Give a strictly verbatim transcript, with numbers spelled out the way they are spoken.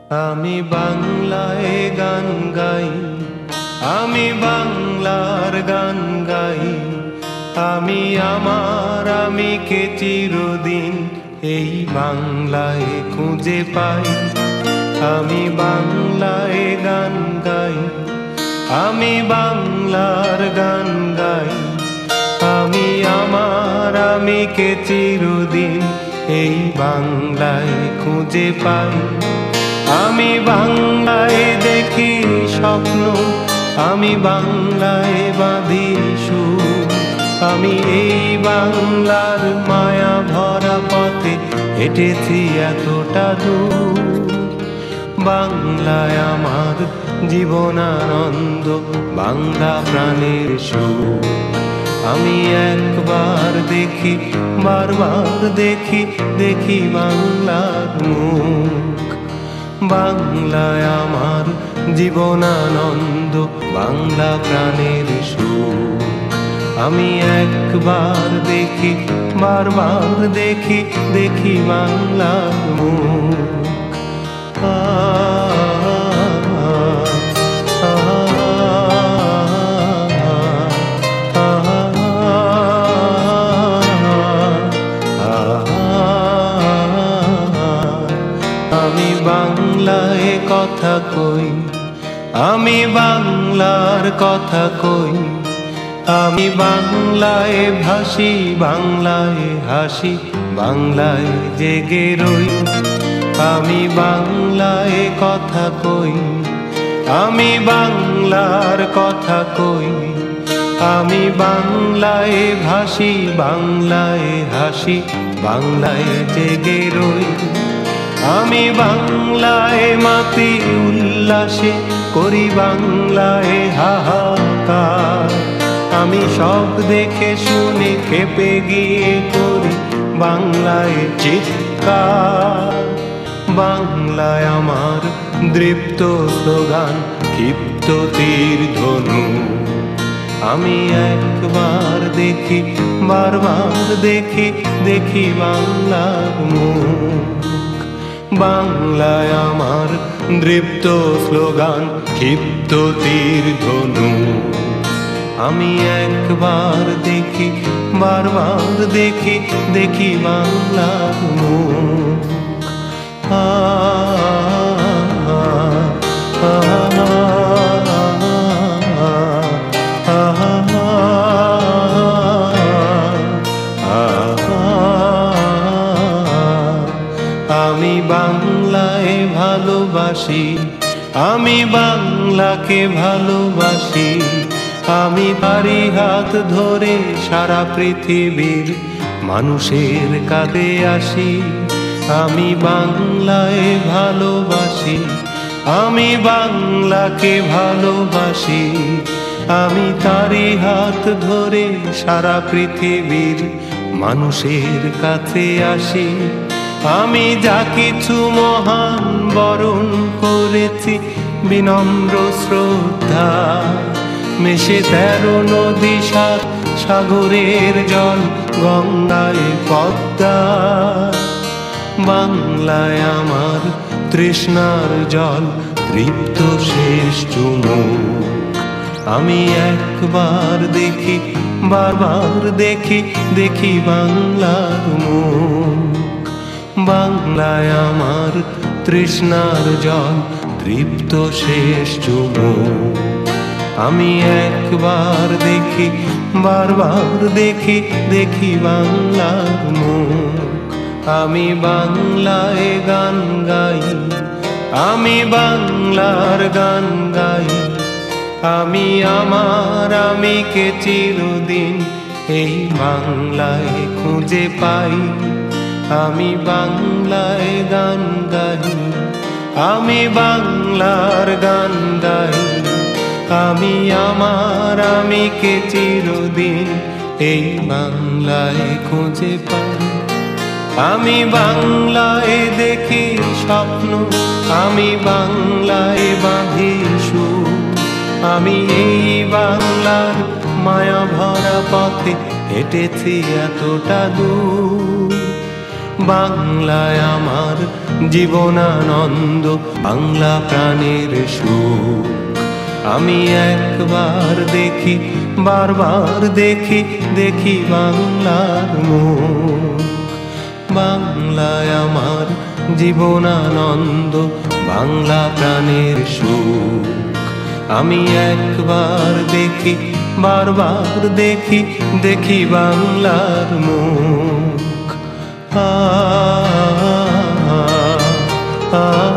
আমি বাংলায় গান গাই, আমি বাংলার গান গাই। আমি আমার আমিকে চিরদিন এই বাংলায় খুঁজে পাই। আমি বাংলায় গান গাই, আমি বাংলার গান গাই। আমি আমার আমিকে চিরদিন এই বাংলায় খুঁজে পাই। আমি বাংলায় দেখি স্বপ্ন, আমি বাংলায় বাঁধি সুর। আমি এই বাংলার মায়া ভরা পথে হেঁটেছি এতটা দূর। বাংলায় আমার জীবনানন্দ, বাংলা প্রাণের সুর। আমি একবার দেখি, বারবার দেখি, দেখি বাংলার মুখ। বাংলায় আমার জীবনানন্দ, বাংলা প্রাণের সুর। আমি একবার দেখি, বারবার দেখি, দেখি বাংলার মুখ। আমি বাংলায় কথা কই, আমি বাংলার কথা কই। আমি বাংলায় ভাসি, বাংলায় হাসি, বাংলায় জেগে রই। আমি বাংলায় কথা কই, আমি বাংলার কথা কই। আমি বাংলায় ভাসি, বাংলায় হাসি, বাংলায় জেগে রই। আমি বাংলায় মাতি উল্লাসে, করি বাংলায় হাহাকার। আমি সব দেখে শুনে খেপে গিয়ে করি বাংলায় চিৎকার। বাংলায় আমার দৃপ্ত স্লোগান, ক্ষিপ্ত তীর ধনু। আমি একবার দেখি, বারবার দেখি, দেখি বাংলার মুখ। বাংলায় আমার দৃপ্ত স্লোগান, ক্ষিপ্ত তীর ধনু। আমি একবার দেখি, বারবার দেখি, দেখি বাংলার মুখ। আ আমি বাংলায় ভালোবাসি, আমি বাংলাকে ভালোবাসি। আমি তারি হাত ধরে সারা পৃথিবীর মানুষের কাঁধে আসি। আমি বাংলায় ভালোবাসি, আমি বাংলাকে ভালোবাসি। আমি তারি হাত ধরে সারা পৃথিবীর মানুষের কাছে আসি। আমি যা কিছু মহান বরণ করেছি বিনম্র শ্রদ্ধা। মেশে তেরো নদী, সাত সাগরের জল, গঙ্গায় পদ্মা। বাংলায় আমার তৃষ্ণার জল, তৃপ্ত শেষ চুমুক। আমি একবার দেখি, বারবার দেখি, দেখি বাংলার মুখ। বাংলায় আমার তৃষ্ণার জল, তৃপ্ত শেষ চুমুক। আমি একবার দেখি, বারবার দেখি, দেখি বাংলার মুখ। আমি বাংলায় গান গাই, আমি বাংলার গান গাই। আমি আমার আমিকে চিরদিন এই বাংলায় খুঁজে পাই। আমি বাংলায় গান গাই, আমি বাংলার গান গাই। আমি আমার আমিকে চিরদিন এই বাংলায় খুঁজে পাই। আমি বাংলায় দেখি স্বপ্ন, আমি বাংলায় বাঁধি সুর। আমি এই বাংলার মায়া ভরা পথে হেঁটেছি এতটা দূর। বাংলায় আমার জীবনানন্দ বাংলা প্রাণের সুখ। আমি একবার দেখি বারবার দেখি দেখি বাংলার মুখ। বাংলায় আমার জীবনানন্দ বাংলা প্রাণের সুখ। আমি একবার দেখি বারবার দেখি দেখি বাংলার মুখ। আ আ